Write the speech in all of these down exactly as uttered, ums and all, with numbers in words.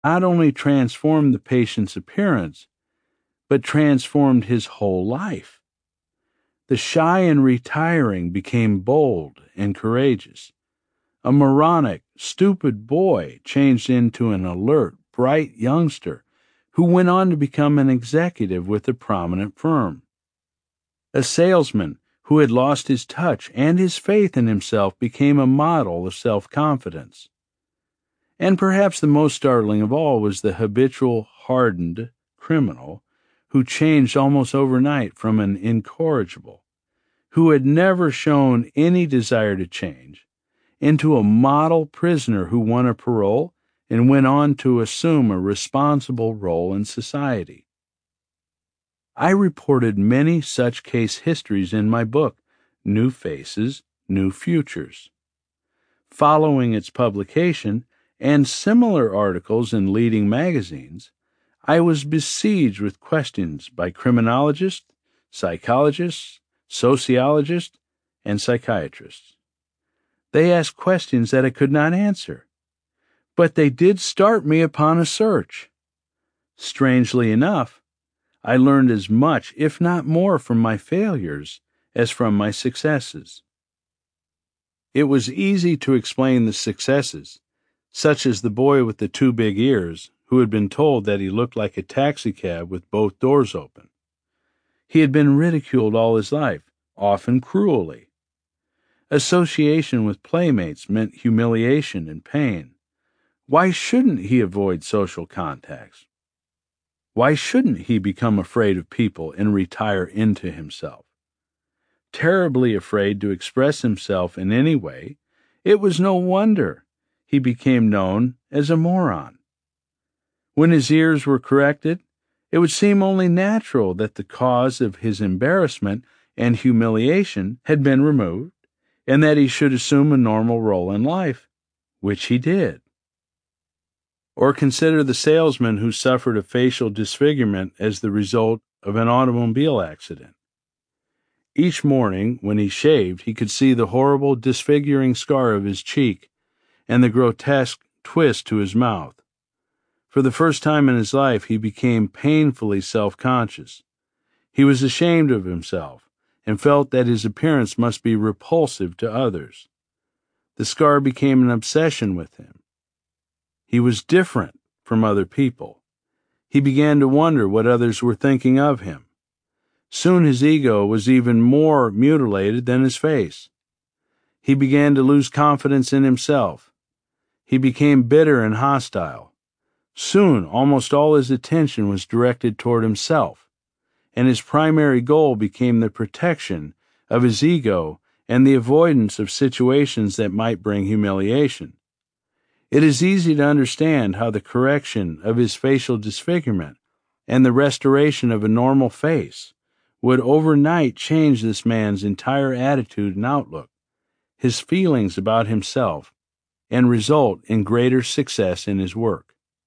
not only transformed the patient's appearance, but transformed his whole life. The shy and retiring became bold and courageous. A moronic, stupid boy changed into an alert, bright youngster who went on to become an executive with a prominent firm. A salesman who had lost his touch and his faith in himself became a model of self-confidence. And perhaps the most startling of all was the habitual, hardened criminal who changed almost overnight from an incorrigible, who had never shown any desire to change, into a model prisoner who won a parole and went on to assume a responsible role in society. I reported many such case histories in my book, New Faces, New Futures. Following its publication and similar articles in leading magazines, I was besieged with questions by criminologists, psychologists, sociologists, and psychiatrists. They asked questions that I could not answer, but they did start me upon a search. Strangely enough, I learned as much, if not more, from my failures as from my successes. It was easy to explain the successes, such as the boy with the two big ears, who had been told that he looked like a taxicab with both doors open. He had been ridiculed all his life, often cruelly. Association with playmates meant humiliation and pain. Why shouldn't he avoid social contacts? Why shouldn't he become afraid of people and retire into himself? Terribly afraid to express himself in any way, it was no wonder he became known as a moron. When his ears were corrected, it would seem only natural that the cause of his embarrassment and humiliation had been removed, and that he should assume a normal role in life, which he did. Or consider the salesman who suffered a facial disfigurement as the result of an automobile accident. Each morning, when he shaved, he could see the horrible disfiguring scar of his cheek and the grotesque twist to his mouth. For the first time in his life, he became painfully self-conscious. He was ashamed of himself and felt that his appearance must be repulsive to others. The scar became an obsession with him. He was different from other people. He began to wonder what others were thinking of him. Soon his ego was even more mutilated than his face. He began to lose confidence in himself. He became bitter and hostile. Soon, almost all his attention was directed toward himself, and his primary goal became the protection of his ego and the avoidance of situations that might bring humiliation. It is easy to understand how the correction of his facial disfigurement and the restoration of a normal face would overnight change this man's entire attitude and outlook, his feelings about himself, and result in greater success in his work.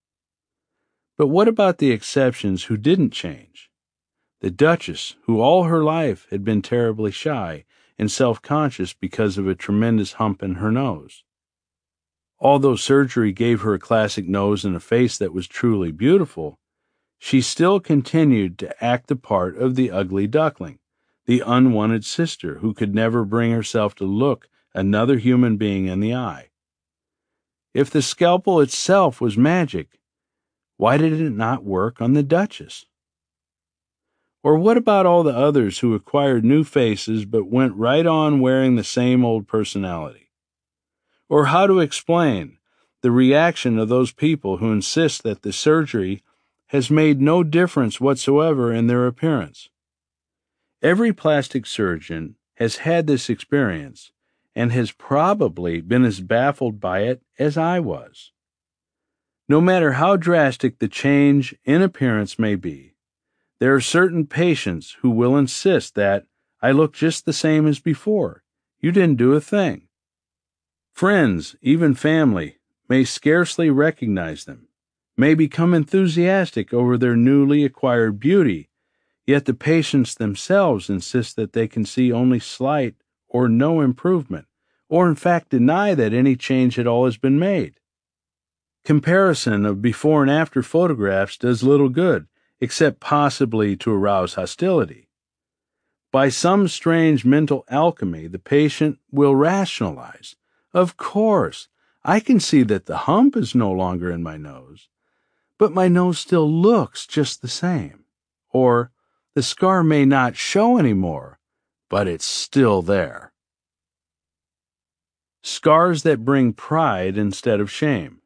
But what about the exceptions who didn't change? The Duchess, who all her life had been terribly shy and self-conscious because of a tremendous hump in her nose. Although surgery gave her a classic nose and a face that was truly beautiful, she still continued to act the part of the ugly duckling, the unwanted sister who could never bring herself to look another human being in the eye. If the scalpel itself was magic, why did it not work on the Duchess? Or what about all the others who acquired new faces but went right on wearing the same old personality? Or how to explain the reaction of those people who insist that the surgery has made no difference whatsoever in their appearance? Every plastic surgeon has had this experience and has probably been as baffled by it as I was. No matter how drastic the change in appearance may be, there are certain patients who will insist that I look just the same as before. You didn't do a thing. Friends, even family, may scarcely recognize them, may become enthusiastic over their newly acquired beauty, yet the patients themselves insist that they can see only slight or no improvement, or in fact deny that any change at all has been made. Comparison of before and after photographs does little good, except possibly to arouse hostility. By some strange mental alchemy, the patient will rationalize, "Of course, I can see that the hump is no longer in my nose, but my nose still looks just the same." Or, "The scar may not show anymore, but it's still there." Scars that bring pride instead of shame.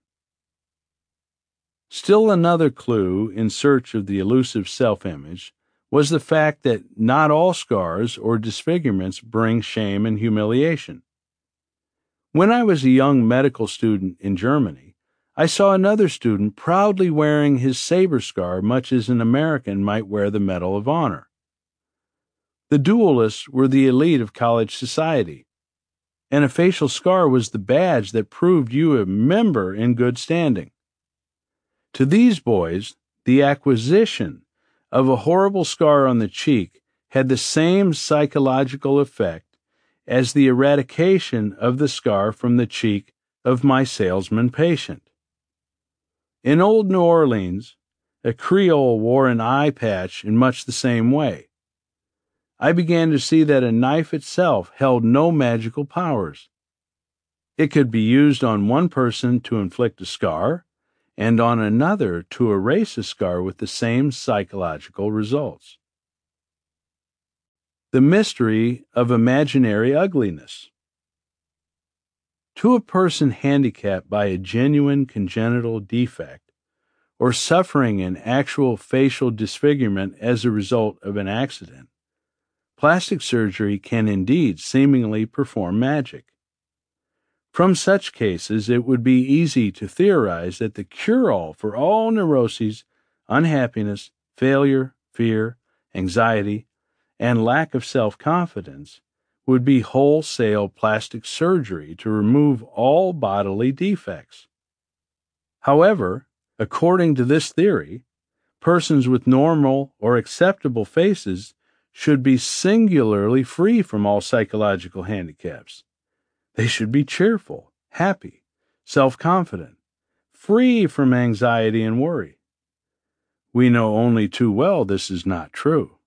Still another clue in search of the elusive self-image was the fact that not all scars or disfigurements bring shame and humiliation. When I was a young medical student in Germany, I saw another student proudly wearing his saber scar much as an American might wear the Medal of Honor. The duelists were the elite of college society, and a facial scar was the badge that proved you a member in good standing. To these boys, the acquisition of a horrible scar on the cheek had the same psychological effect as the eradication of the scar from the cheek of my salesman patient. In old New Orleans, a Creole wore an eye patch in much the same way. I began to see that a knife itself held no magical powers. It could be used on one person to inflict a scar, and on another to erase a scar with the same psychological results. The mystery of imaginary ugliness. To a person handicapped by a genuine congenital defect, or suffering an actual facial disfigurement as a result of an accident, plastic surgery can indeed seemingly perform magic. From such cases, it would be easy to theorize that the cure-all for all neuroses, unhappiness, failure, fear, anxiety, and lack of self-confidence would be wholesale plastic surgery to remove all bodily defects. However, according to this theory, persons with normal or acceptable faces should be singularly free from all psychological handicaps. They should be cheerful, happy, self-confident, free from anxiety and worry. We know only too well this is not true.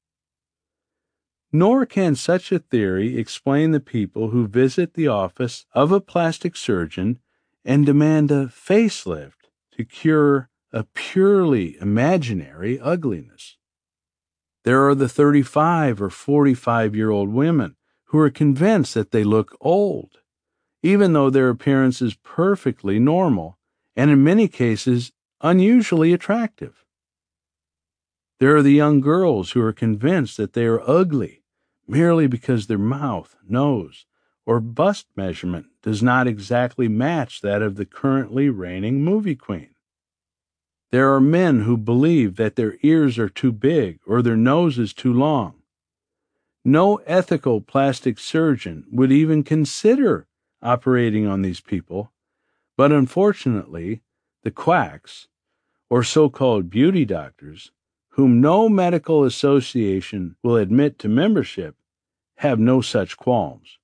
Nor can such a theory explain the people who visit the office of a plastic surgeon and demand a facelift to cure a purely imaginary ugliness. There are the thirty-five or forty-five-year-old women who are convinced that they look old, even though their appearance is perfectly normal and in many cases unusually attractive. There are the young girls who are convinced that they are ugly merely because their mouth, nose, or bust measurement does not exactly match that of the currently reigning movie queen. There are men who believe that their ears are too big or their nose is too long. No ethical plastic surgeon would even consider operating on these people, but unfortunately, the quacks, or so-called beauty doctors, whom no medical association will admit to membership, have no such qualms.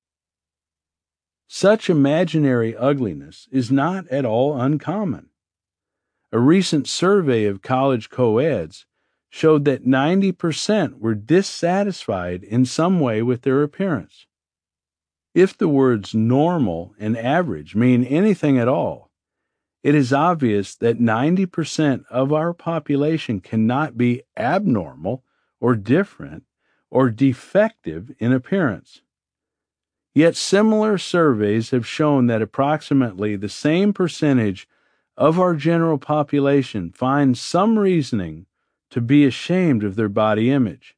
Such imaginary ugliness is not at all uncommon. A recent survey of college co-eds showed that ninety percent were dissatisfied in some way with their appearance. If the words normal and average mean anything at all, it is obvious that ninety percent of our population cannot be abnormal or different or defective in appearance. Yet similar surveys have shown that approximately the same percentage of our general population find some reasoning to be ashamed of their body image.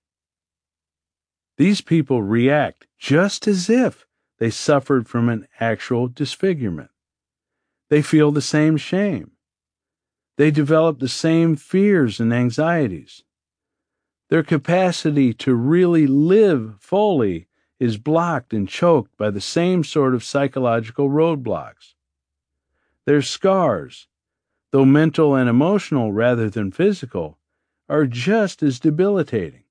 These people react just as if they suffered from an actual disfigurement. They feel the same shame. They develop the same fears and anxieties. Their capacity to really live fully is blocked and choked by the same sort of psychological roadblocks. Their scars, though mental and emotional rather than physical, are just as debilitating.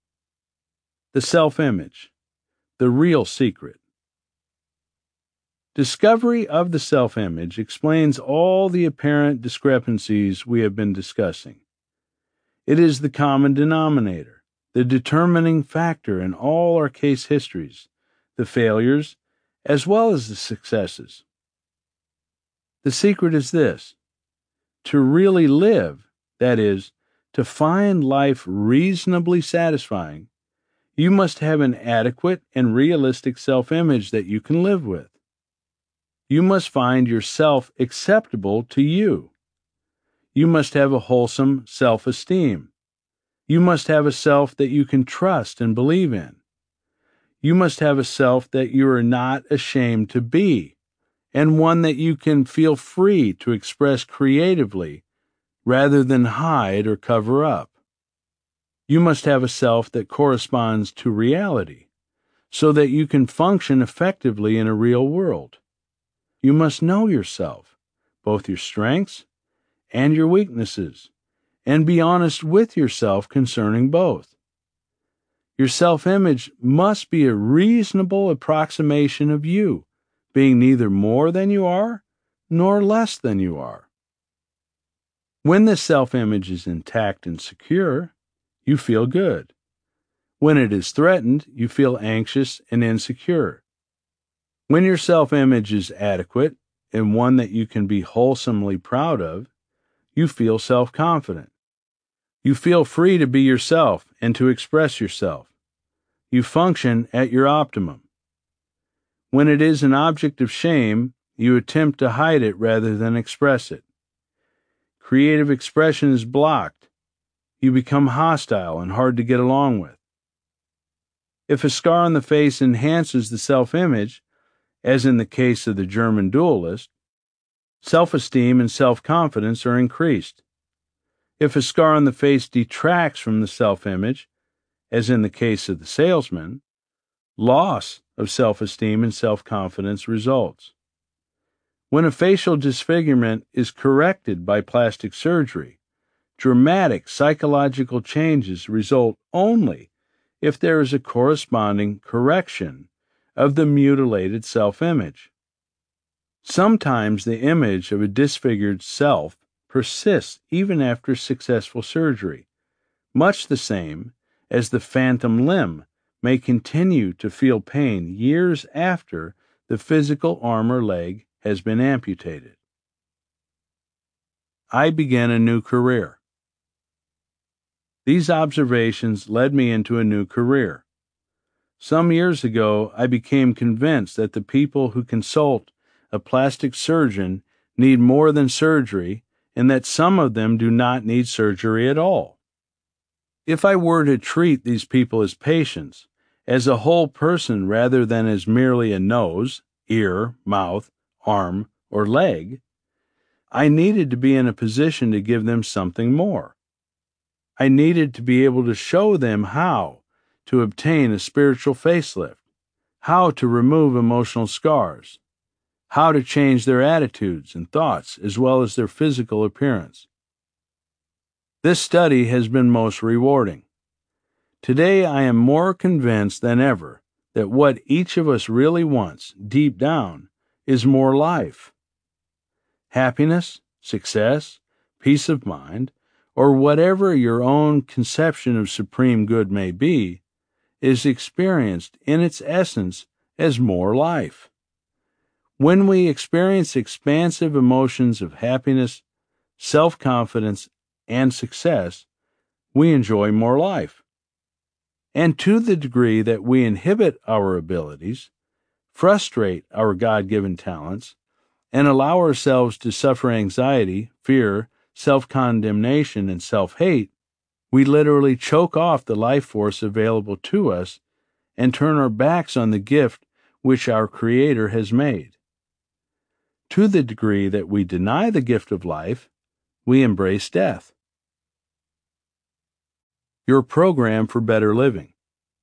The self-image, the real secret. Discovery of the self-image explains all the apparent discrepancies we have been discussing. It is the common denominator, the determining factor in all our case histories, the failures as well as the successes. The secret is this: to really live, that is, to find life reasonably satisfying, you must have an adequate and realistic self-image that you can live with. You must find yourself acceptable to you. You must have a wholesome self-esteem. You must have a self that you can trust and believe in. You must have a self that you are not ashamed to be, and one that you can feel free to express creatively rather than hide or cover up. You must have a self that corresponds to reality, so that you can function effectively in a real world. You must know yourself, both your strengths and your weaknesses, and be honest with yourself concerning both. Your self-image must be a reasonable approximation of you, being neither more than you are nor less than you are. When this self-image is intact and secure, you feel good. When it is threatened, you feel anxious and insecure. When your self-image is adequate and one that you can be wholesomely proud of, you feel self-confident. You feel free to be yourself and to express yourself. You function at your optimum. When it is an object of shame, you attempt to hide it rather than express it. Creative expression is blocked. You become hostile and hard to get along with. If a scar on the face enhances the self-image, as in the case of the German duelist, self-esteem and self-confidence are increased. If a scar on the face detracts from the self-image, as in the case of the salesman, loss of self-esteem and self-confidence results. When a facial disfigurement is corrected by plastic surgery, dramatic psychological changes result only if there is a corresponding correction of the mutilated self-image. Sometimes the image of a disfigured self persists even after successful surgery, much the same as the phantom limb may continue to feel pain years after the physical arm or leg has been amputated. I began a new career. These observations led me into a new career. Some years ago, I became convinced that the people who consult a plastic surgeon need more than surgery, and that some of them do not need surgery at all. If I were to treat these people as patients, as a whole person rather than as merely a nose, ear, mouth, arm, or leg, I needed to be in a position to give them something more. I needed to be able to show them how to obtain a spiritual facelift, how to remove emotional scars, how to change their attitudes and thoughts as well as their physical appearance. This study has been most rewarding. Today I am more convinced than ever that what each of us really wants, deep down, is more life. Happiness, success, peace of mind, or whatever your own conception of supreme good may be, is experienced in its essence as more life. When we experience expansive emotions of happiness, self-confidence, and success, we enjoy more life. And to the degree that we inhibit our abilities, frustrate our God-given talents, and allow ourselves to suffer anxiety, fear, self-condemnation, and self-hate, we literally choke off the life force available to us and turn our backs on the gift which our Creator has made. To the degree that we deny the gift of life, we embrace death. Your program for better living.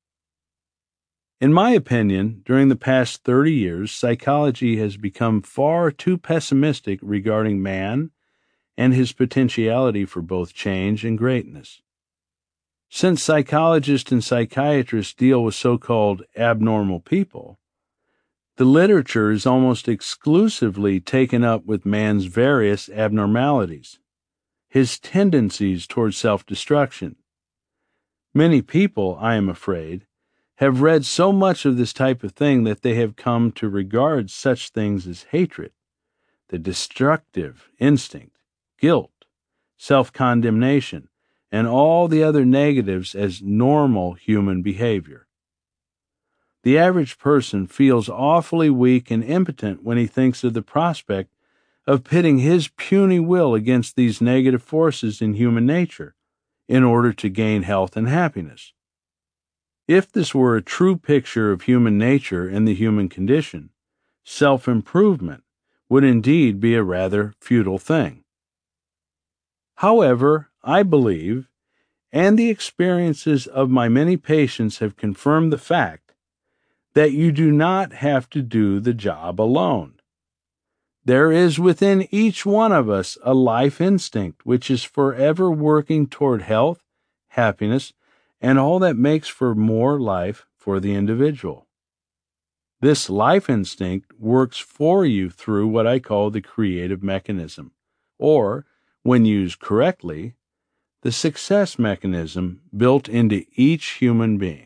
In my opinion, during the past thirty years, psychology has become far too pessimistic regarding man and his potentiality for both change and greatness. Since psychologists and psychiatrists deal with so-called abnormal people, The literature is almost exclusively taken up with man's various abnormalities, his tendencies toward self-destruction. Many people, I am afraid, have read so much of this type of thing that they have come to regard such things as hatred, the destructive instinct, guilt, self-condemnation, and all the other negatives as normal human behavior. The average person feels awfully weak and impotent when he thinks of the prospect of pitting his puny will against these negative forces in human nature in order to gain health and happiness. If this were a true picture of human nature and the human condition, self-improvement would indeed be a rather futile thing. However, I believe, and the experiences of my many patients have confirmed the fact, that you do not have to do the job alone. There is within each one of us a life instinct which is forever working toward health, happiness, and all that makes for more life for the individual. This life instinct works for you through what I call the creative mechanism, or, when used correctly, the success mechanism built into each human being.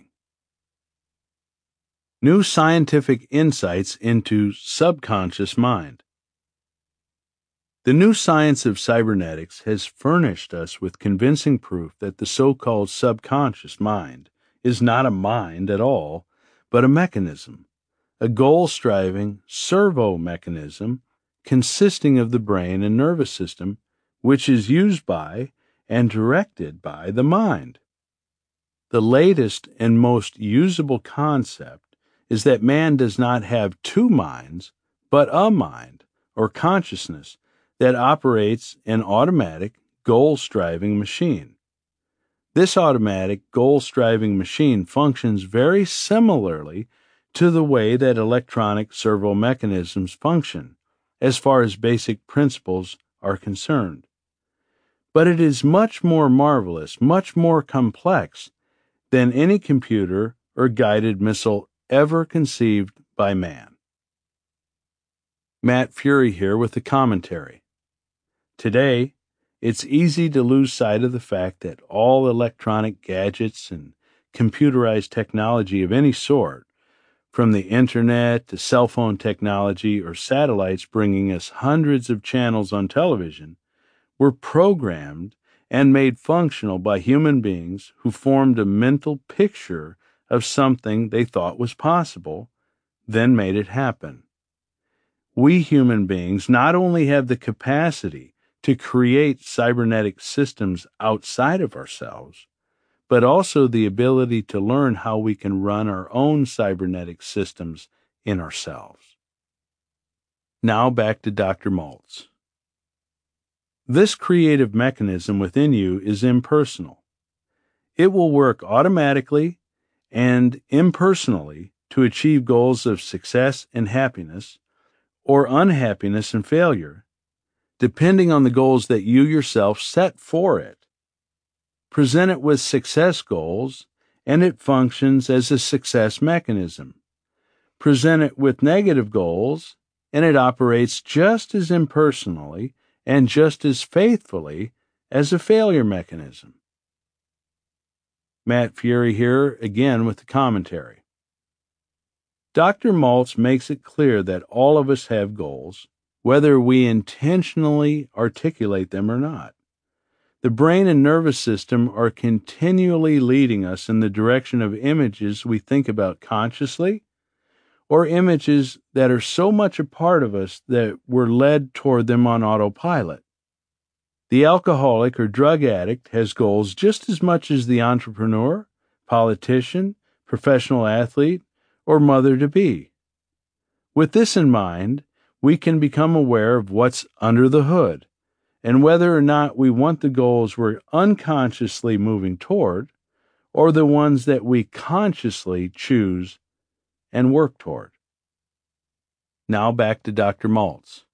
New scientific insights into subconscious mind. The new science of cybernetics has furnished us with convincing proof that the so-called subconscious mind is not a mind at all, but a mechanism, a goal-striving servo mechanism consisting of the brain and nervous system, which is used by and directed by the mind. The latest and most usable concept is that man does not have two minds, but a mind, or consciousness, that operates an automatic, goal-striving machine. This automatic, goal-striving machine functions very similarly to the way that electronic servo mechanisms function, as far as basic principles are concerned. But it is much more marvelous, much more complex than any computer or guided missile ever conceived by man. Matt Fury here with the commentary. Today, it's easy to lose sight of the fact that all electronic gadgets and computerized technology of any sort, from the internet to cell phone technology or satellites bringing us hundreds of channels on television, were programmed and made functional by human beings who formed a mental picture of something they thought was possible, then made it happen. We human beings not only have the capacity to create cybernetic systems outside of ourselves, but also the ability to learn how we can run our own cybernetic systems in ourselves. Now back to Doctor Maltz. This creative mechanism within you is impersonal. It will work automatically and impersonally to achieve goals of success and happiness, or unhappiness and failure, depending on the goals that you yourself set for it. Present it with success goals, and it functions as a success mechanism. Present it with negative goals, and it operates just as impersonally and just as faithfully as a failure mechanism. Matt Fury here again with the commentary. Doctor Maltz makes it clear that all of us have goals, whether we intentionally articulate them or not. The brain and nervous system are continually leading us in the direction of images we think about consciously, or images that are so much a part of us that we're led toward them on autopilot. The alcoholic or drug addict has goals just as much as the entrepreneur, politician, professional athlete, or mother-to-be. With this in mind, we can become aware of what's under the hood, and whether or not we want the goals we're unconsciously moving toward, or the ones that we consciously choose and work toward. Now back to Doctor Maltz.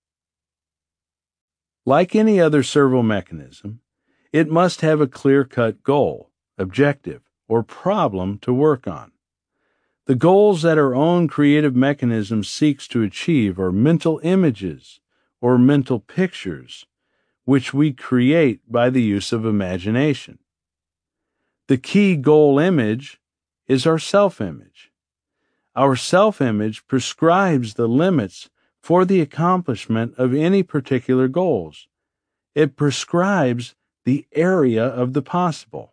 Like any other servo mechanism, it must have a clear-cut goal, objective, or problem to work on. The goals that our own creative mechanism seeks to achieve are mental images or mental pictures, which we create by the use of imagination. The key goal image is our self-image. Our self-image prescribes the limits for the accomplishment of any particular goals. It prescribes the area of the possible.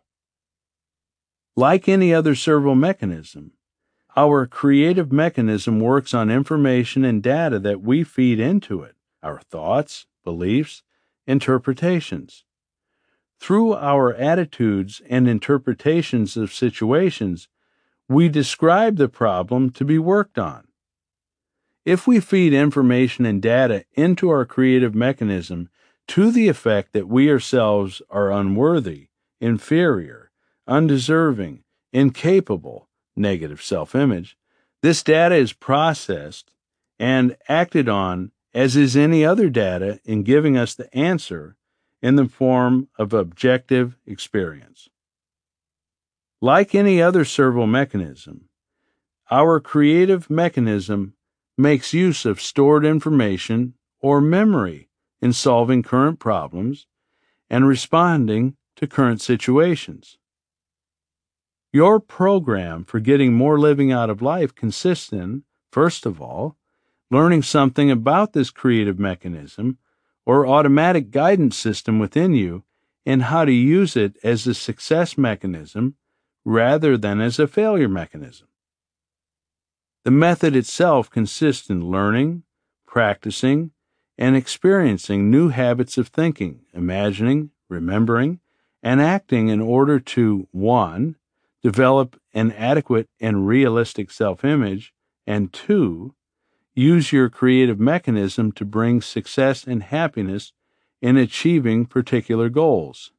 Like any other servo mechanism, our creative mechanism works on information and data that we feed into it, our thoughts, beliefs, interpretations. Through our attitudes and interpretations of situations, we describe the problem to be worked on. If we feed information and data into our creative mechanism to the effect that we ourselves are unworthy, inferior, undeserving, incapable, negative self-image, this data is processed and acted on as is any other data in giving us the answer in the form of objective experience. Like any other servo mechanism, our creative mechanism makes use of stored information or memory in solving current problems and responding to current situations. Your program for getting more living out of life consists in, first of all, learning something about this creative mechanism or automatic guidance system within you and how to use it as a success mechanism rather than as a failure mechanism. The method itself consists in learning, practicing, and experiencing new habits of thinking, imagining, remembering, and acting in order to, one, develop an adequate and realistic self-image, and two, use your creative mechanism to bring success and happiness in achieving particular goals.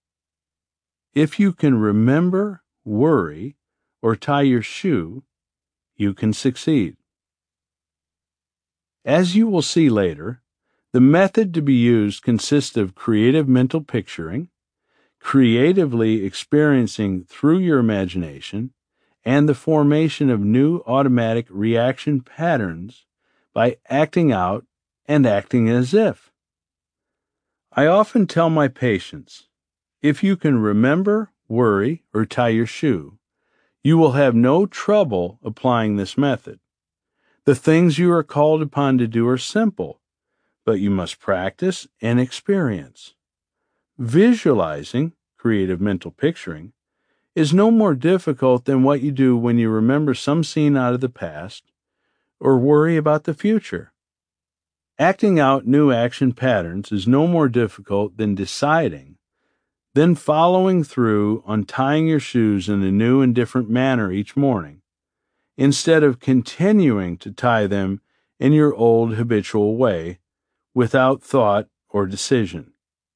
If you can remember, worry, or tie your shoe, you can succeed. As you will see later, the method to be used consists of creative mental picturing, creatively experiencing through your imagination, and the formation of new automatic reaction patterns by acting out and acting as if. I often tell my patients, if you can remember, worry, or tie your shoe, you will have no trouble applying this method. The things you are called upon to do are simple, but you must practice and experience. Visualizing, creative mental picturing, is no more difficult than what you do when you remember some scene out of the past or worry about the future. Acting out new action patterns is no more difficult than deciding, then following through on tying your shoes in a new and different manner each morning, instead of continuing to tie them in your old habitual way without thought or decision.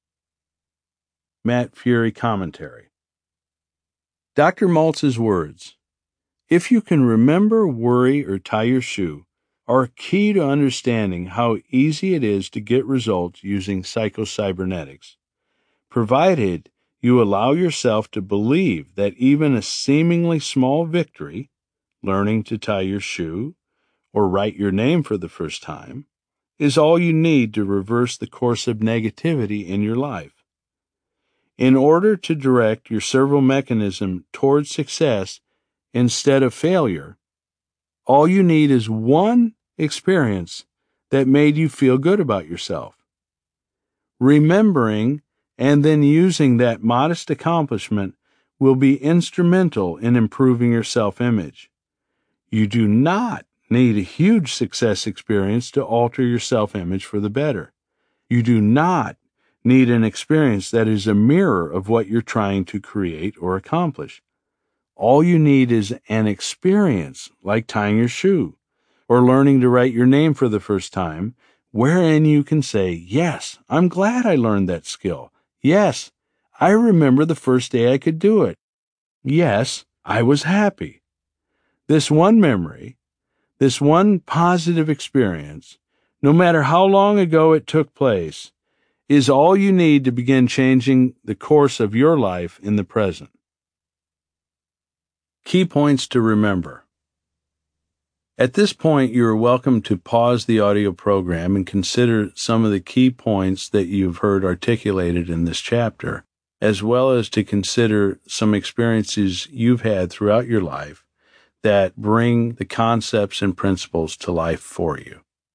Matt Fury Commentary. Doctor Maltz's words, if you can remember, worry, or tie your shoe, are key to understanding how easy it is to get results using psychocybernetics, provided you allow yourself to believe that even a seemingly small victory, learning to tie your shoe or write your name for the first time, is all you need to reverse the course of negativity in your life. In order to direct your servo mechanism towards success instead of failure, all you need is one experience that made you feel good about yourself. Remembering and then using that modest accomplishment will be instrumental in improving your self-image. You do not need a huge success experience to alter your self-image for the better. You do not need an experience that is a mirror of what you're trying to create or accomplish. All you need is an experience like tying your shoe or learning to write your name for the first time, wherein you can say, yes, I'm glad I learned that skill. Yes, I remember the first day I could do it. Yes, I was happy. This one memory, this one positive experience, no matter how long ago it took place, is all you need to begin changing the course of your life in the present. Key points to remember. At this point, you are welcome to pause the audio program and consider some of the key points that you've heard articulated in this chapter, as well as to consider some experiences you've had throughout your life that bring the concepts and principles to life for you.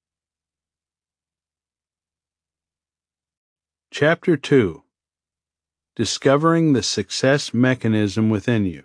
Chapter two. Discovering the Success Mechanism Within You.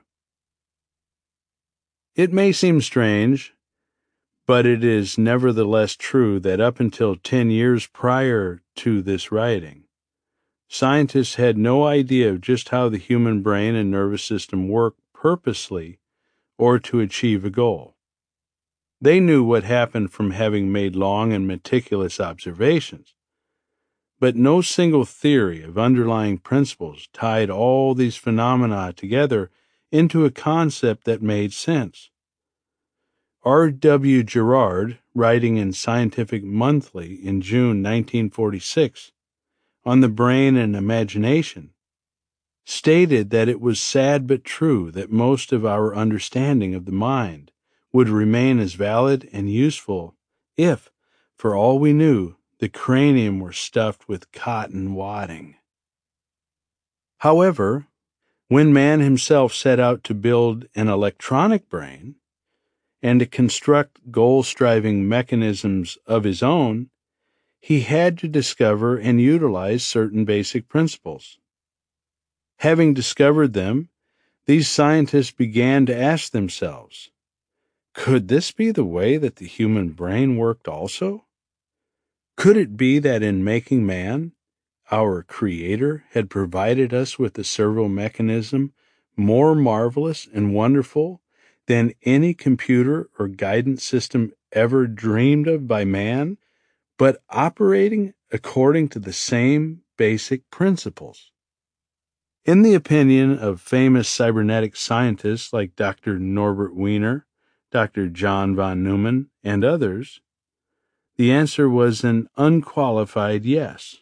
It may seem strange, but it is nevertheless true that up until ten years prior to this writing, scientists had no idea of just how the human brain and nervous system work purposely or to achieve a goal. They knew what happened from having made long and meticulous observations, but no single theory of underlying principles tied all these phenomena together into a concept that made sense. R W Gerard, writing in Scientific Monthly in June nineteen forty-six on the brain and imagination, stated that it was sad but true that most of our understanding of the mind would remain as valid and useful if, for all we knew, the cranium were stuffed with cotton wadding. However, when man himself set out to build an electronic brain and to construct goal-striving mechanisms of his own, he had to discover and utilize certain basic principles. Having discovered them, these scientists began to ask themselves, could this be the way that the human brain worked also? Could it be that in making man, our Creator had provided us with a servo mechanism more marvelous and wonderful than any computer or guidance system ever dreamed of by man, but operating according to the same basic principles? In the opinion of famous cybernetic scientists like Doctor Norbert Wiener, Doctor John von Neumann, and others, the answer was an unqualified yes.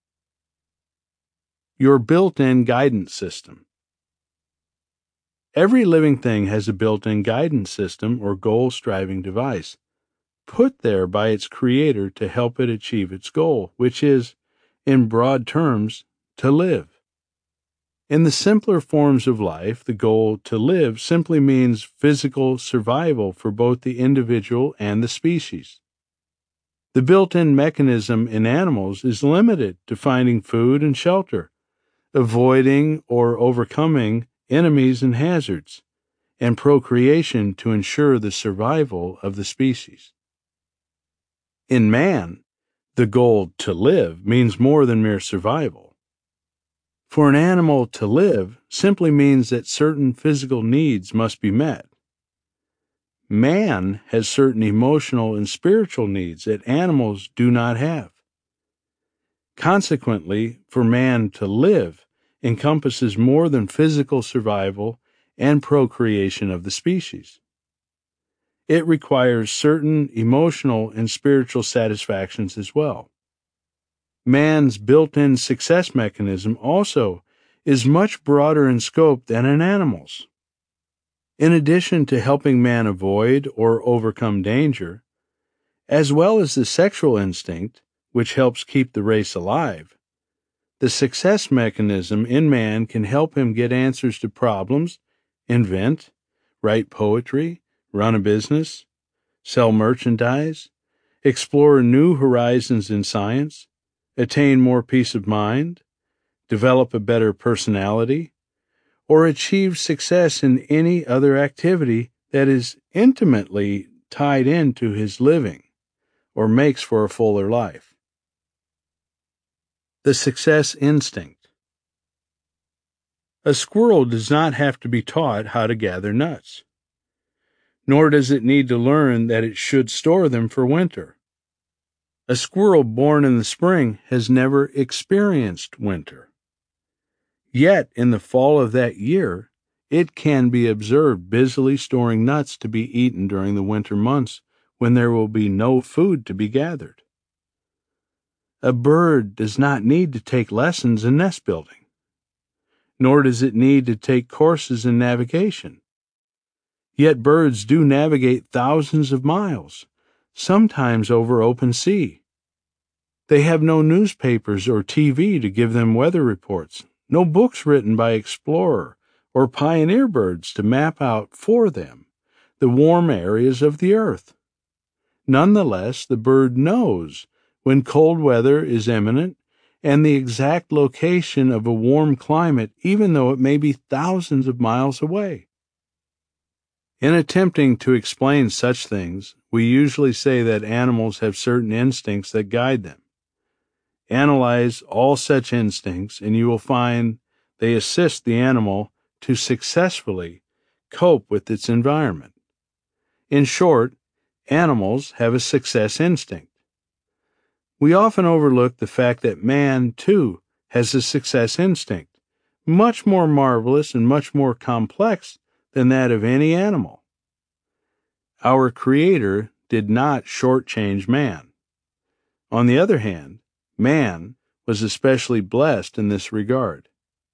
Your built-in guidance system. Every living thing has a built-in guidance system or goal-striving device, put there by its creator to help it achieve its goal, which is, in broad terms, to live. In the simpler forms of life, the goal to live simply means physical survival for both the individual and the species. The built-in mechanism in animals is limited to finding food and shelter, avoiding or overcoming enemies and hazards, and procreation to ensure the survival of the species. In man, the goal to live means more than mere survival. For an animal to live simply means that certain physical needs must be met. Man has certain emotional and spiritual needs that animals do not have. Consequently, for man to live encompasses more than physical survival and procreation of the species. It requires certain emotional and spiritual satisfactions as well. Man's built-in success mechanism also is much broader in scope than an animal's. In addition to helping man avoid or overcome danger, as well as the sexual instinct, which helps keep the race alive, the success mechanism in man can help him get answers to problems, invent, write poetry, run a business, sell merchandise, explore new horizons in science, attain more peace of mind, develop a better personality, or achieve success in any other activity that is intimately tied into his living or makes for a fuller life. The success instinct. A squirrel does not have to be taught how to gather nuts, nor does it need to learn that it should store them for winter. A squirrel born in the spring has never experienced winter. Yet, in the fall of that year, it can be observed busily storing nuts to be eaten during the winter months when there will be no food to be gathered. A bird does not need to take lessons in nest building, nor does it need to take courses in navigation. Yet birds do navigate thousands of miles, sometimes over open sea. They have no newspapers or T V to give them weather reports, no books written by explorer or pioneer birds to map out for them the warm areas of the earth. Nonetheless, the bird knows when cold weather is imminent and the exact location of a warm climate, even though it may be thousands of miles away. In attempting to explain such things, we usually say that animals have certain instincts that guide them. Analyze all such instincts, and you will find they assist the animal to successfully cope with its environment. In short, animals have a success instinct. We often overlook the fact that man, too, has a success instinct, much more marvelous and much more complex than that of any animal. Our Creator did not shortchange man. On the other hand, man was especially blessed in this regard.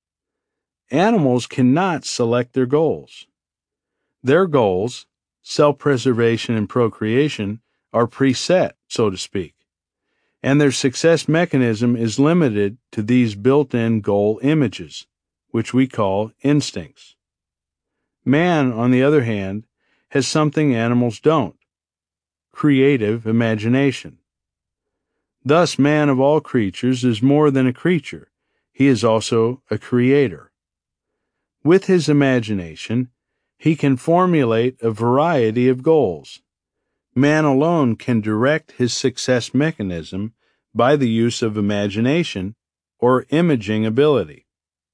Animals cannot select their goals. Their goals, self-preservation and procreation, are preset, so to speak, and their success mechanism is limited to these built-in goal images, which we call instincts. Man, on the other hand, has something animals don't: creative imagination. Thus, man of all creatures is more than a creature. He is also a creator. With his imagination, he can formulate a variety of goals. Man alone can direct his success mechanism by the use of imagination or imaging ability.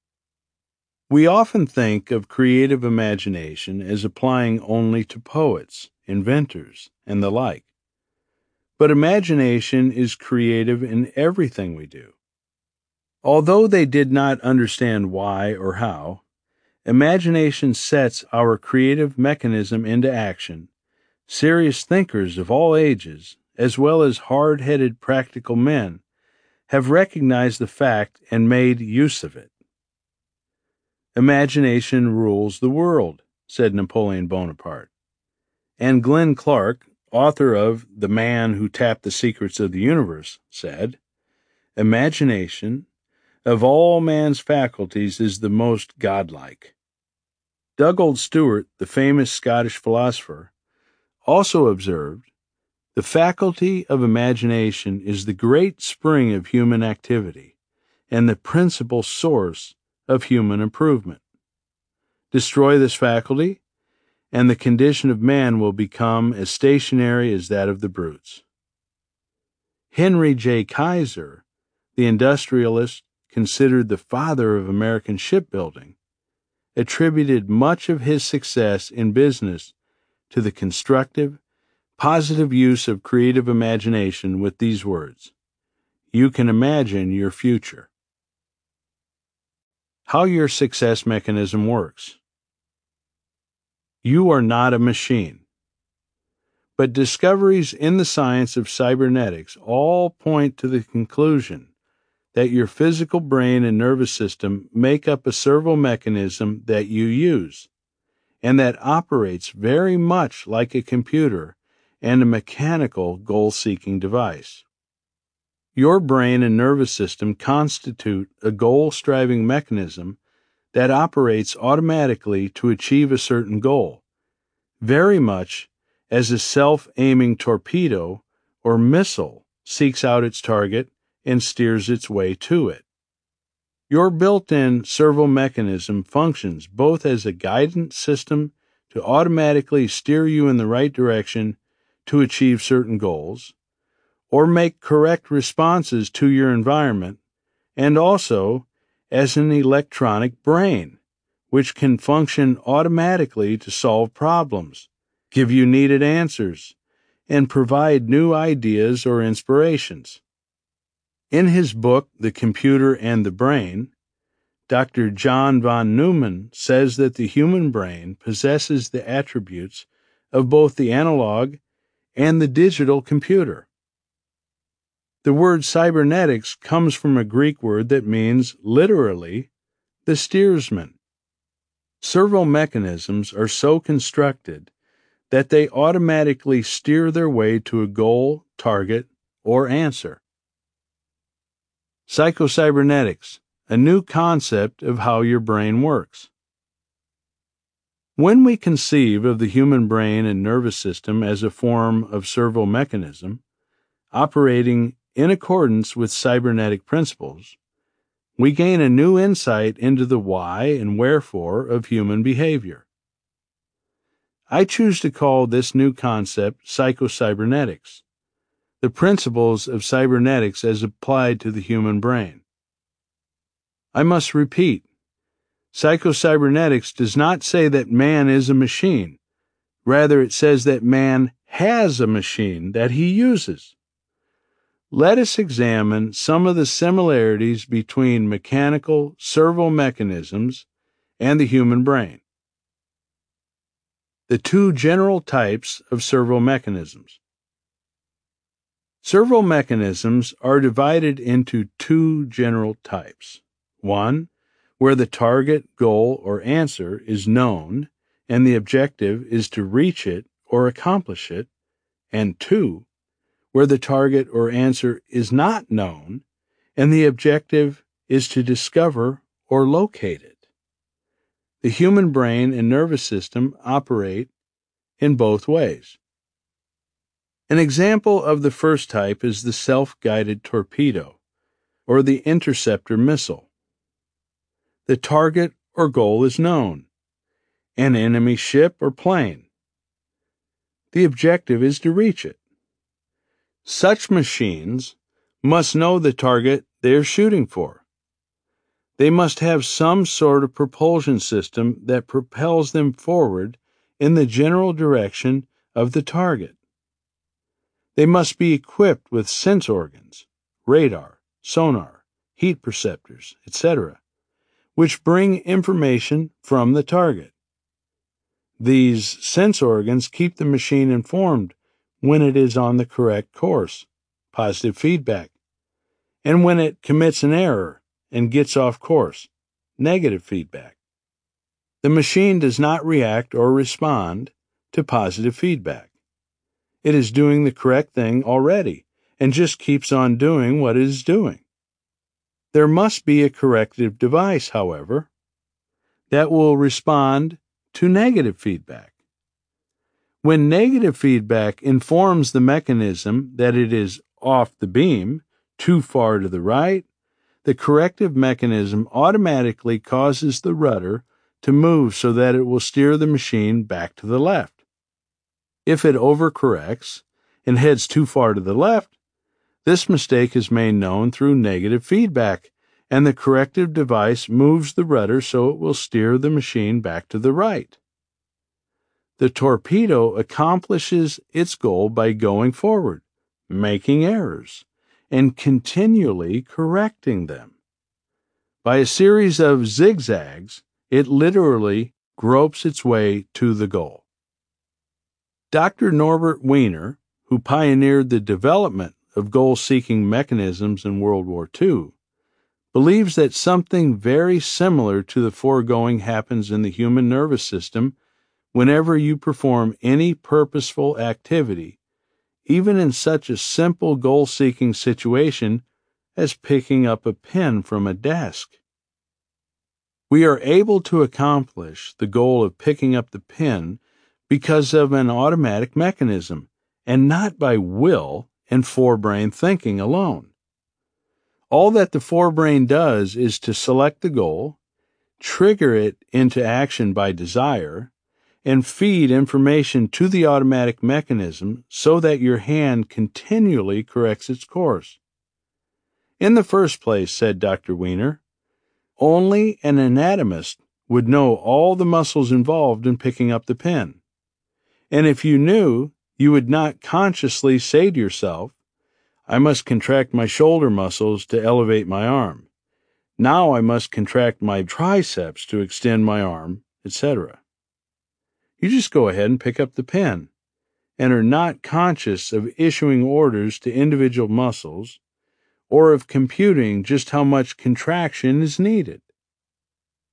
We often think of creative imagination as applying only to poets, inventors, and the like. But imagination is creative in everything we do. Although they did not understand why or how, imagination sets our creative mechanism into action. Serious thinkers of all ages, as well as hard-headed practical men, have recognized the fact and made use of it. Imagination rules the world, said Napoleon Bonaparte. And Glenn Clark, author of The Man Who Tapped the Secrets of the Universe, said, "Imagination, of all man's faculties, is the most godlike." Dugald Stewart, the famous Scottish philosopher, also observed, "The faculty of imagination is the great spring of human activity, and the principal source of human improvement. Destroy this faculty, and the condition of man will become as stationary as that of the brutes." Henry J. Kaiser, the industrialist considered the father of American shipbuilding, attributed much of his success in business to the constructive, positive use of creative imagination with these words: "You can imagine your future." How your success mechanism works. You are not a machine. But discoveries in the science of cybernetics all point to the conclusion that your physical brain and nervous system make up a servo mechanism that you use, and that operates very much like a computer and a mechanical goal-seeking device. Your brain and nervous system constitute a goal-striving mechanism that operates automatically to achieve a certain goal, very much as a self-aiming torpedo or missile seeks out its target and steers its way to it. Your built-in servo mechanism functions both as a guidance system to automatically steer you in the right direction to achieve certain goals, or make correct responses to your environment, and also as an electronic brain, which can function automatically to solve problems, give you needed answers, and provide new ideas or inspirations. In his book, The Computer and the Brain, Doctor John von Neumann says that the human brain possesses the attributes of both the analog and the digital computer. The word cybernetics comes from a Greek word that means, literally, the steersman. Servo mechanisms are so constructed that they automatically steer their way to a goal, target, or answer. Psychocybernetics, a new concept of how your brain works. When we conceive of the human brain and nervous system as a form of servo mechanism, operating in accordance with cybernetic principles, we gain a new insight into the why and wherefore of human behavior. I choose to call this new concept psychocybernetics, the principles of cybernetics as applied to the human brain. I must repeat, psychocybernetics does not say that man is a machine. Rather, it says that man has a machine that he uses. Let us examine some of the similarities between mechanical servo mechanisms and the human brain. The two general types of servo mechanisms. Servo mechanisms are divided into two general types. One, where the target, goal, or answer is known and the objective is to reach it or accomplish it, and two, where the target or answer is not known and the objective is to discover or locate it. The human brain and nervous system operate in both ways. An example of the first type is the self-guided torpedo, or the interceptor missile. The target or goal is known, an enemy ship or plane. The objective is to reach it. Such machines must know the target they are shooting for. They must have some sort of propulsion system that propels them forward in the general direction of the target. They must be equipped with sense organs, radar, sonar, heat perceptors, et cetera, which bring information from the target. These sense organs keep the machine informed when it is on the correct course, positive feedback, and when it commits an error and gets off course, negative feedback. The machine does not react or respond to positive feedback. It is doing the correct thing already and just keeps on doing what it is doing. There must be a corrective device, however, that will respond to negative feedback. When negative feedback informs the mechanism that it is off the beam, too far to the right, the corrective mechanism automatically causes the rudder to move so that it will steer the machine back to the left. If it overcorrects and heads too far to the left, this mistake is made known through negative feedback, and the corrective device moves the rudder so it will steer the machine back to the right. The torpedo accomplishes its goal by going forward, making errors, and continually correcting them. By a series of zigzags, it literally gropes its way to the goal. Doctor Norbert Wiener, who pioneered the development of goal-seeking mechanisms in World War Two, believes that something very similar to the foregoing happens in the human nervous system whenever you perform any purposeful activity, even in such a simple goal-seeking situation as picking up a pen from a desk. We are able to accomplish the goal of picking up the pen because of an automatic mechanism, and not by will and forebrain thinking alone. All that the forebrain does is to select the goal, trigger it into action by desire, and feed information to the automatic mechanism so that your hand continually corrects its course. In the first place, said Doctor Wiener, only an anatomist would know all the muscles involved in picking up the pen. And if you knew, you would not consciously say to yourself, I must contract my shoulder muscles to elevate my arm. Now I must contract my triceps to extend my arm, et cetera. You just go ahead and pick up the pen and are not conscious of issuing orders to individual muscles or of computing just how much contraction is needed.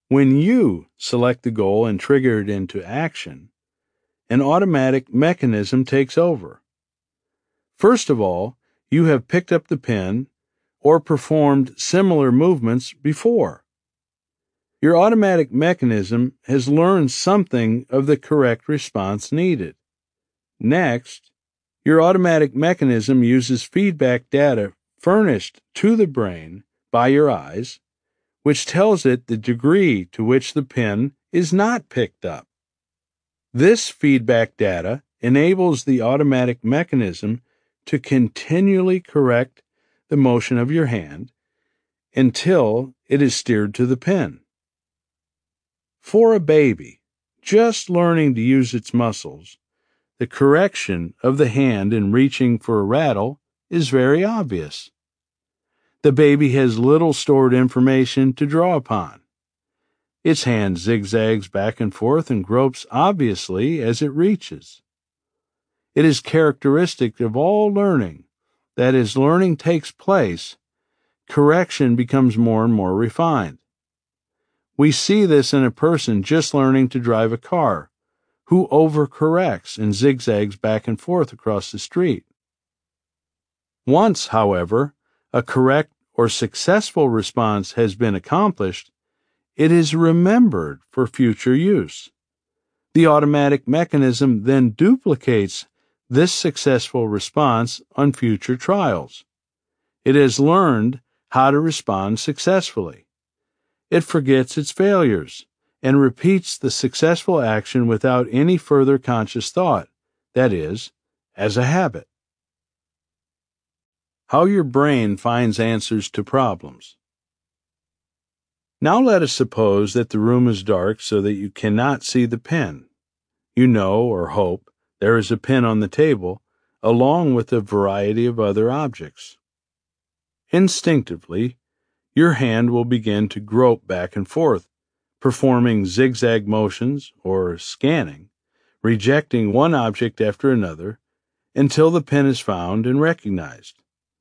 When you select the goal and trigger it into action, an automatic mechanism takes over. First of all, you have picked up the pen or performed similar movements before. Your automatic mechanism has learned something of the correct response needed. Next, your automatic mechanism uses feedback data furnished to the brain by your eyes, which tells it the degree to which the pen is not picked up. This feedback data enables the automatic mechanism to continually correct the motion of your hand until it is steered to the pen. For a baby just learning to use its muscles, the correction of the hand in reaching for a rattle is very obvious. The baby has little stored information to draw upon. Its hand zigzags back and forth and gropes obviously as it reaches. It is characteristic of all learning that as learning takes place, correction becomes more and more refined. We see this in a person just learning to drive a car, who overcorrects and zigzags back and forth across the street. Once, however, a correct or successful response has been accomplished, it is remembered for future use. The automatic mechanism then duplicates this successful response on future trials. It has learned how to respond successfully. It forgets its failures and repeats the successful action without any further conscious thought, that is, as a habit. How your brain finds answers to problems. Now let us suppose that the room is dark so that you cannot see the pen. You know, or hope, there is a pen on the table, along with a variety of other objects. Instinctively, your hand will begin to grope back and forth, performing zigzag motions or scanning, rejecting one object after another until the pen is found and recognized.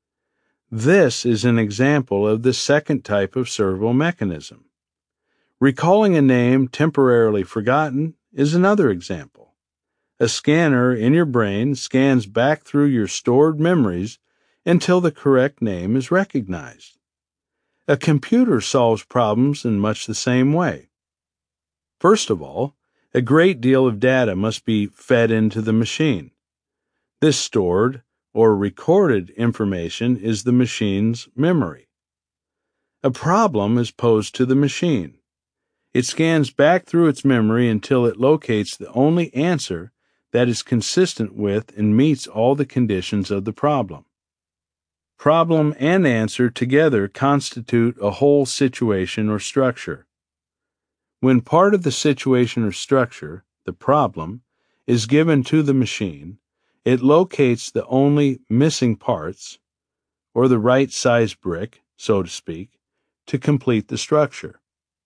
This is an example of the second type of servo mechanism. Recalling a name temporarily forgotten is another example. A scanner in your brain scans back through your stored memories until the correct name is recognized. A computer solves problems in much the same way. First of all, a great deal of data must be fed into the machine. This stored or recorded information is the machine's memory. A problem is posed to the machine. It scans back through its memory until it locates the only answer that is consistent with and meets all the conditions of the problem. Problem and answer together constitute a whole situation or structure. When part of the situation or structure, the problem, is given to the machine, it locates the only missing parts, or the right size brick, so to speak, to complete the structure.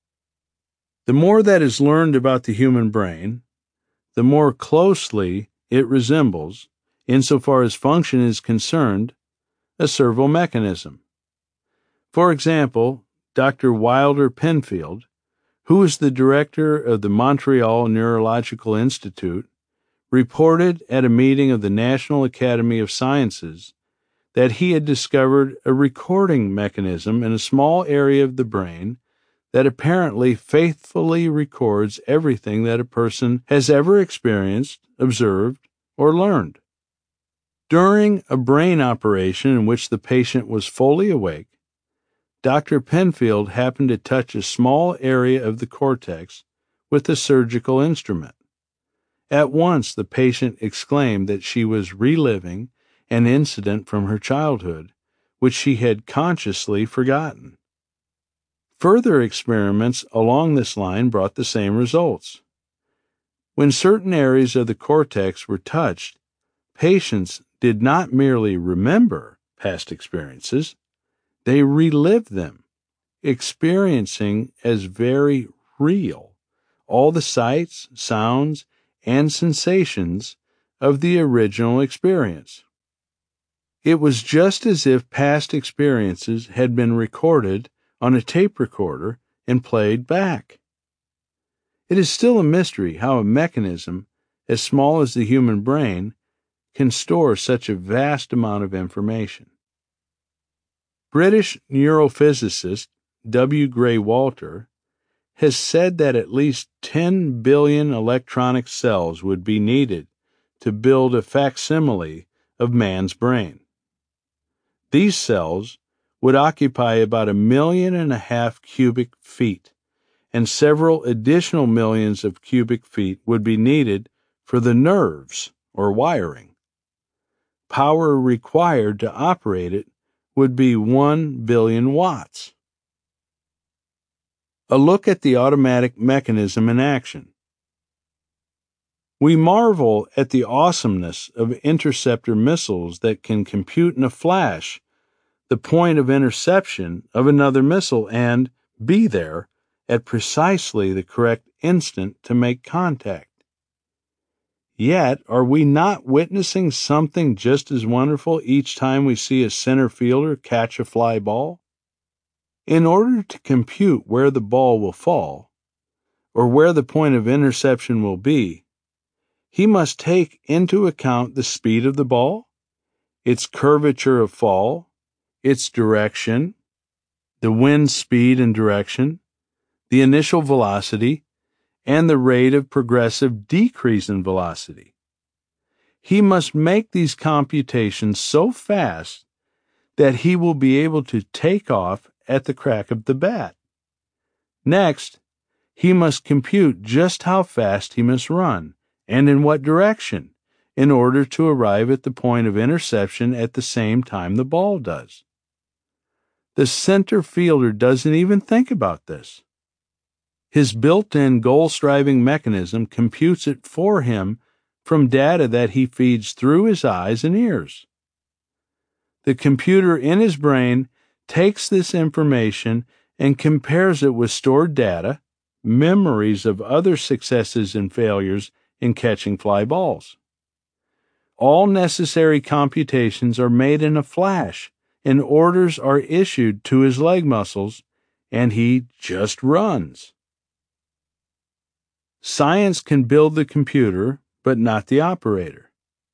The more that is learned about the human brain, the more closely it resembles, insofar as function is concerned, a servo mechanism. For example, Doctor Wilder Penfield, who is the director of the Montreal Neurological Institute, reported at a meeting of the National Academy of Sciences that he had discovered a recording mechanism in a small area of the brain that apparently faithfully records everything that a person has ever experienced, observed, or learned. During a brain operation in which the patient was fully awake, Doctor Penfield happened to touch a small area of the cortex with a surgical instrument. At once the patient exclaimed that she was reliving an incident from her childhood, which she had consciously forgotten. Further experiments along this line brought the same results. When certain areas of the cortex were touched, patients did not merely remember past experiences, they relived them, experiencing as very real all the sights, sounds, and sensations of the original experience. It was just as if past experiences had been recorded on a tape recorder and played back. It is still a mystery how a mechanism as small as the human brain can store such a vast amount of information. British neurophysicist W. Gray Walter has said that at least ten billion electronic cells would be needed to build a facsimile of man's brain. These cells would occupy about a million and a half cubic feet, and several additional millions of cubic feet would be needed for the nerves or wiring. Power required to operate it would be one billion watts. A look at the automatic mechanism in action. We marvel at the awesomeness of interceptor missiles that can compute in a flash the point of interception of another missile and be there at precisely the correct instant to make contact. Yet, are we not witnessing something just as wonderful each time we see a center fielder catch a fly ball? In order to compute where the ball will fall, or where the point of interception will be, he must take into account the speed of the ball, its curvature of fall, its direction, the wind speed and direction, the initial velocity, and the rate of progressive decrease in velocity. He must make these computations so fast that he will be able to take off at the crack of the bat. Next, he must compute just how fast he must run and in what direction in order to arrive at the point of interception at the same time the ball does. The center fielder doesn't even think about this. His built-in goal-striving mechanism computes it for him from data that he feeds through his eyes and ears. The computer in his brain takes this information and compares it with stored data, memories of other successes and failures in catching fly balls. All necessary computations are made in a flash, and orders are issued to his leg muscles, and he just runs. Science can build the computer, but not the operator.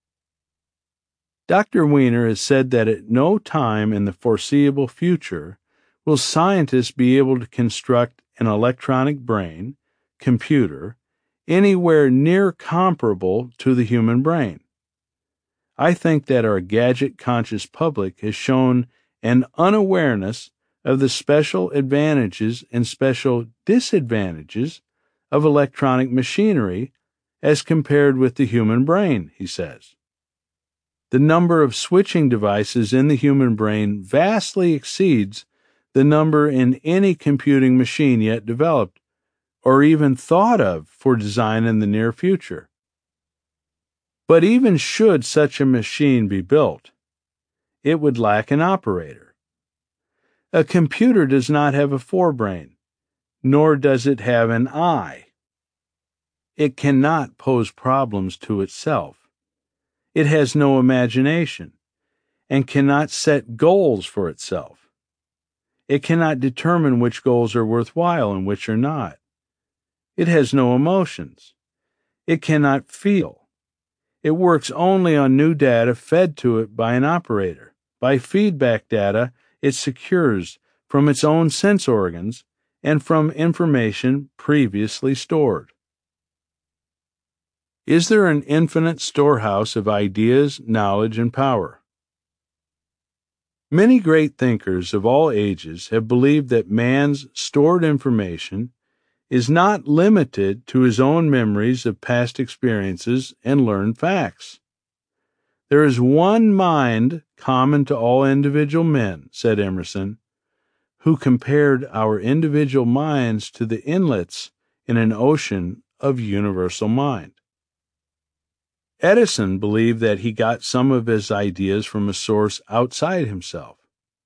Doctor Wiener has said that at no time in the foreseeable future will scientists be able to construct an electronic brain, computer, anywhere near comparable to the human brain. I think that our gadget-conscious public has shown an unawareness of the special advantages and special disadvantages of electronic machinery as compared with the human brain, he says. The number of switching devices in the human brain vastly exceeds the number in any computing machine yet developed or even thought of for design in the near future. But even should such a machine be built, it would lack an operator. A computer does not have a forebrain, nor does it have an eye. It cannot pose problems to itself. It has no imagination and cannot set goals for itself. It cannot determine which goals are worthwhile and which are not. It has no emotions. It cannot feel. It works only on new data fed to it by an operator, by feedback data it secures from its own sense organs and from information previously stored. Is there an infinite storehouse of ideas, knowledge, and power? Many great thinkers of all ages have believed that man's stored information is not limited to his own memories of past experiences and learned facts. There is one mind common to all individual men, said Emerson, who compared our individual minds to the inlets in an ocean of universal mind. Edison believed that he got some of his ideas from a source outside himself.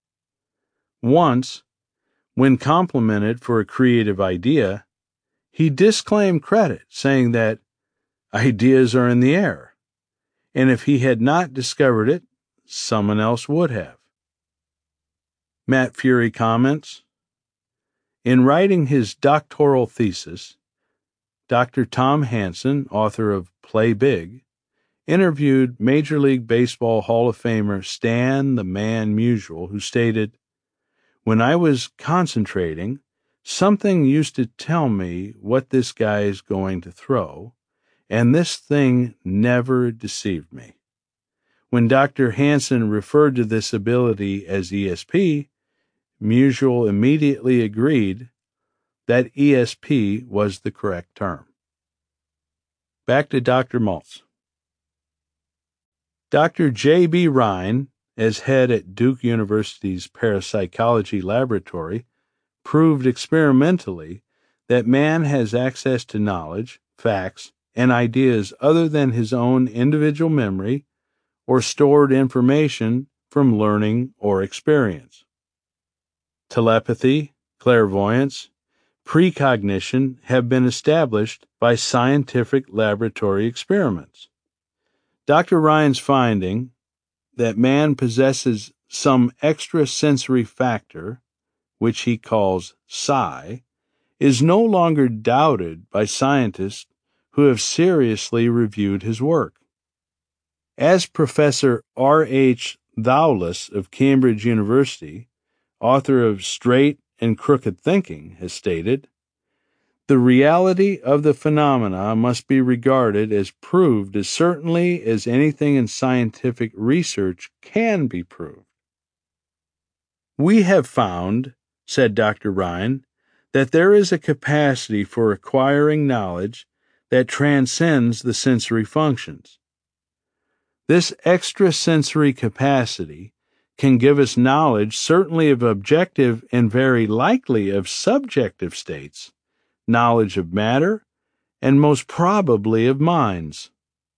Once, when complimented for a creative idea, he disclaimed credit, saying that ideas are in the air, and if he had not discovered it, someone else would have. Matt Fury comments, in writing his doctoral thesis, Doctor Tom Hansen, author of Play Big, interviewed Major League Baseball Hall of Famer Stan the Man Musial, who stated, "When I was concentrating, something used to tell me what this guy is going to throw, and this thing never deceived me." When Doctor Hansen referred to this ability as E S P, Musial immediately agreed that E S P was the correct term. Back to Doctor Maltz. Doctor J B Rhine, as head at Duke University's Parapsychology Laboratory, proved experimentally that man has access to knowledge, facts, and ideas other than his own individual memory or stored information from learning or experience. Telepathy, clairvoyance, precognition have been established by scientific laboratory experiments. Doctor Rhine's finding that man possesses some extrasensory factor, which he calls psi, is no longer doubted by scientists who have seriously reviewed his work. As Professor R H Thouless of Cambridge University, author of Straight and Crooked Thinking, has stated, "The reality of the phenomena must be regarded as proved as certainly as anything in scientific research can be proved." "We have found," said Doctor Rhine, "that there is a capacity for acquiring knowledge that transcends the sensory functions. This extrasensory capacity can give us knowledge certainly of objective and very likely of subjective states, knowledge of matter, and most probably of minds."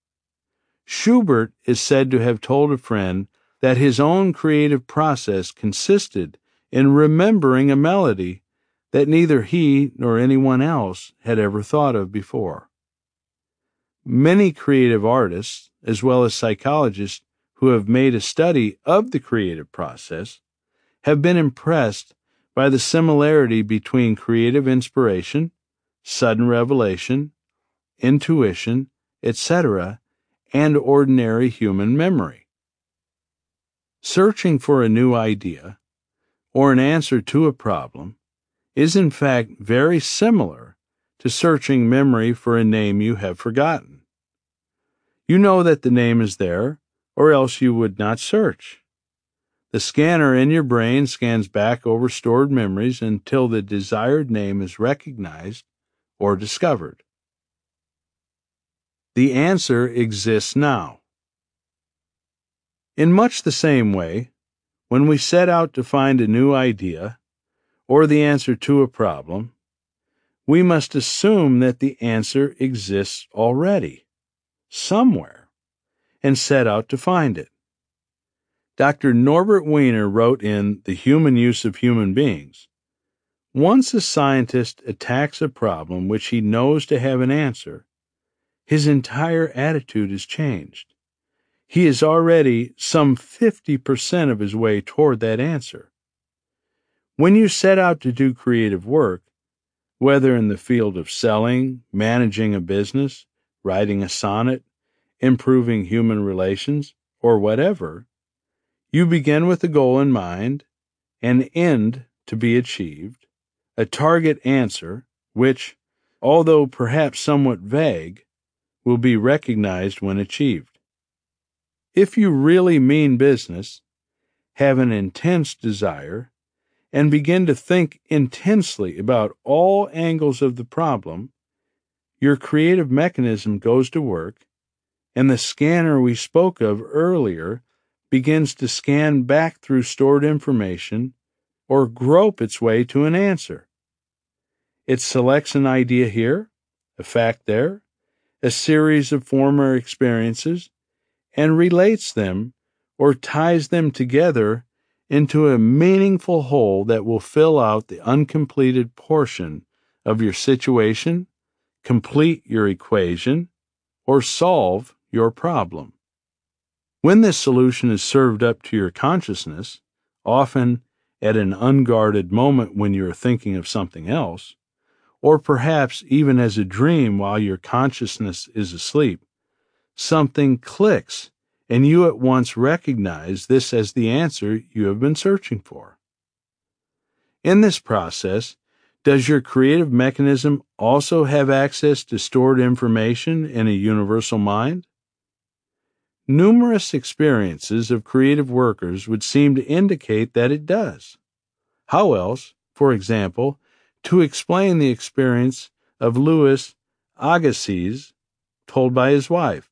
Schubert is said to have told a friend that his own creative process consisted in remembering a melody that neither he nor anyone else had ever thought of before. Many creative artists, as well as psychologists who have made a study of the creative process, have been impressed by the similarity between creative inspiration, sudden revelation, intuition, et cetera, and ordinary human memory. Searching for a new idea or an answer to a problem is in fact very similar to searching memory for a name you have forgotten. You know that the name is there, or else you would not search. The scanner in your brain scans back over stored memories until the desired name is recognized or discovered. The answer exists now. In much the same way, when we set out to find a new idea or the answer to a problem, we must assume that the answer exists already, somewhere, and set out to find it. Doctor Norbert Wiener wrote in The Human Use of Human Beings, "Once a scientist attacks a problem which he knows to have an answer, his entire attitude is changed. He is already some fifty percent of his way toward that answer. When you set out to do creative work, whether in the field of selling, managing a business, writing a sonnet, improving human relations, or whatever, you begin with a goal in mind, an end to be achieved, a target answer, which, although perhaps somewhat vague, will be recognized when achieved. If you really mean business, have an intense desire, and begin to think intensely about all angles of the problem, your creative mechanism goes to work, and the scanner we spoke of earlier begins to scan back through stored information or grope its way to an answer. It selects an idea here, a fact there, a series of former experiences, and relates them or ties them together into a meaningful whole that will fill out the uncompleted portion of your situation, complete your equation, or solve your problem. When this solution is served up to your consciousness, often at an unguarded moment when you are thinking of something else, or perhaps even as a dream while your consciousness is asleep, something clicks and you at once recognize this as the answer you have been searching for. In this process, does your creative mechanism also have access to stored information in a universal mind? Numerous experiences of creative workers would seem to indicate that it does. How else, for example, to explain the experience of Louis Agassiz told by his wife?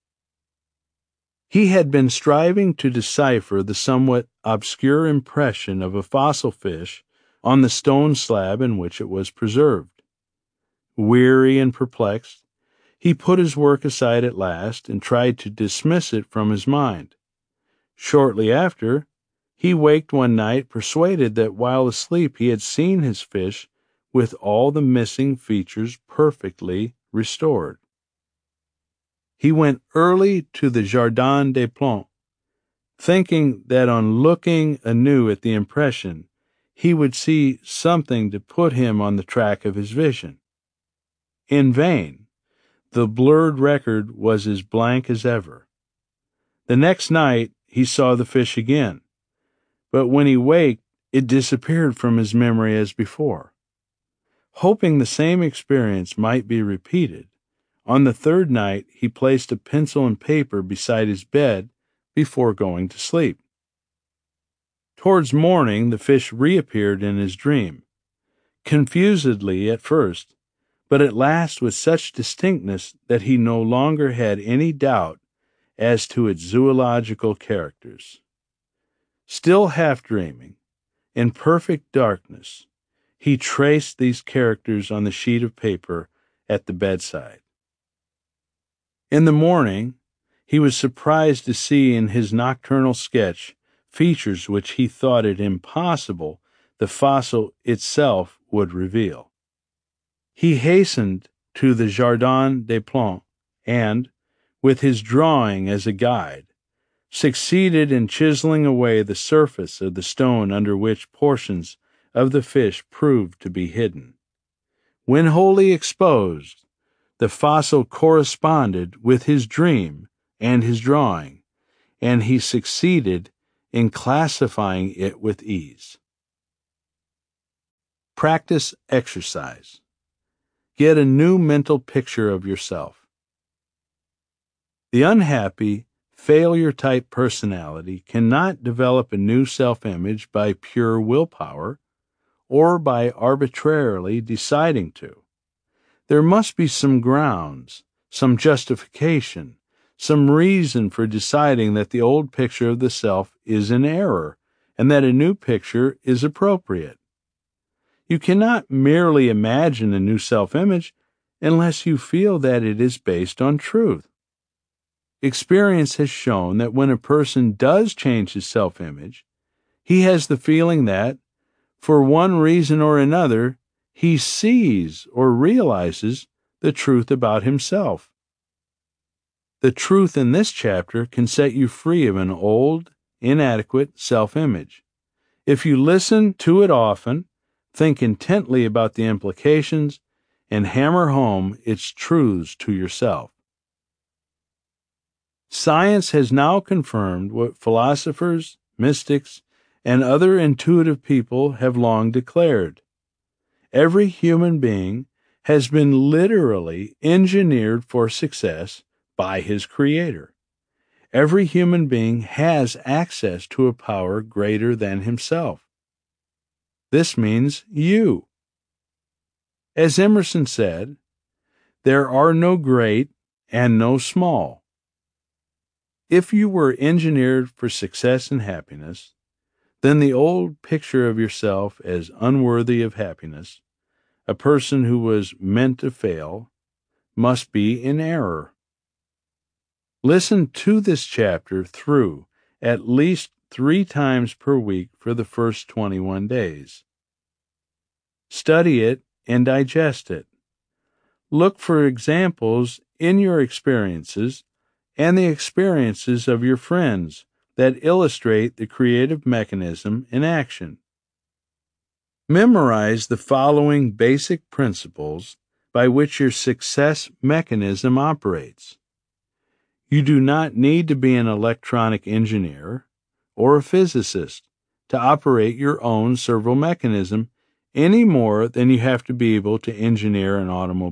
He had been striving to decipher the somewhat obscure impression of a fossil fish on the stone slab in which it was preserved. Weary and perplexed, he put his work aside at last and tried to dismiss it from his mind. Shortly after, he waked one night persuaded that while asleep he had seen his fish with all the missing features perfectly restored. He went early to the Jardin des Plantes, thinking that on looking anew at the impression, he would see something to put him on the track of his vision. In vain. The blurred record was as blank as ever. The next night he saw the fish again, but when he waked, it disappeared from his memory as before. Hoping the same experience might be repeated, on the third night he placed a pencil and paper beside his bed before going to sleep. Towards morning the fish reappeared in his dream, confusedly at first, but at last with such distinctness that he no longer had any doubt as to its zoological characters. Still half dreaming, in perfect darkness, he traced these characters on the sheet of paper at the bedside. In the morning, he was surprised to see in his nocturnal sketch features which he thought it impossible the fossil itself would reveal. He hastened to the Jardin des Plantes and, with his drawing as a guide, succeeded in chiseling away the surface of the stone under which portions of the fish proved to be hidden. When wholly exposed, the fossil corresponded with his dream and his drawing, and he succeeded in classifying it with ease. Practice exercise. Get a new mental picture of yourself. The unhappy, failure-type personality cannot develop a new self-image by pure willpower or by arbitrarily deciding to. There must be some grounds, some justification, some reason for deciding that the old picture of the self is in error and that a new picture is appropriate. You cannot merely imagine a new self-image unless you feel that it is based on truth. Experience has shown that when a person does change his self-image, he has the feeling that, for one reason or another, he sees or realizes the truth about himself. The truth in this chapter can set you free of an old, inadequate self-image. If you listen to it often, think intently about the implications, and hammer home its truths to yourself. Science has now confirmed what philosophers, mystics, and other intuitive people have long declared. Every human being has been literally engineered for success by his Creator. Every human being has access to a power greater than himself. This means you. As Emerson said, there are no great and no small. If you were engineered for success and happiness, then the old picture of yourself as unworthy of happiness, a person who was meant to fail, must be in error. Listen to this chapter through at least three times per week for the first twenty-one days. Study it and digest it. Look for examples in your experiences and the experiences of your friends that illustrate the creative mechanism in action. Memorize the following basic principles by which your success mechanism operates. You do not need to be an electronic engineer or a physicist to operate your own servo mechanism any more than you have to be able to engineer an automobile.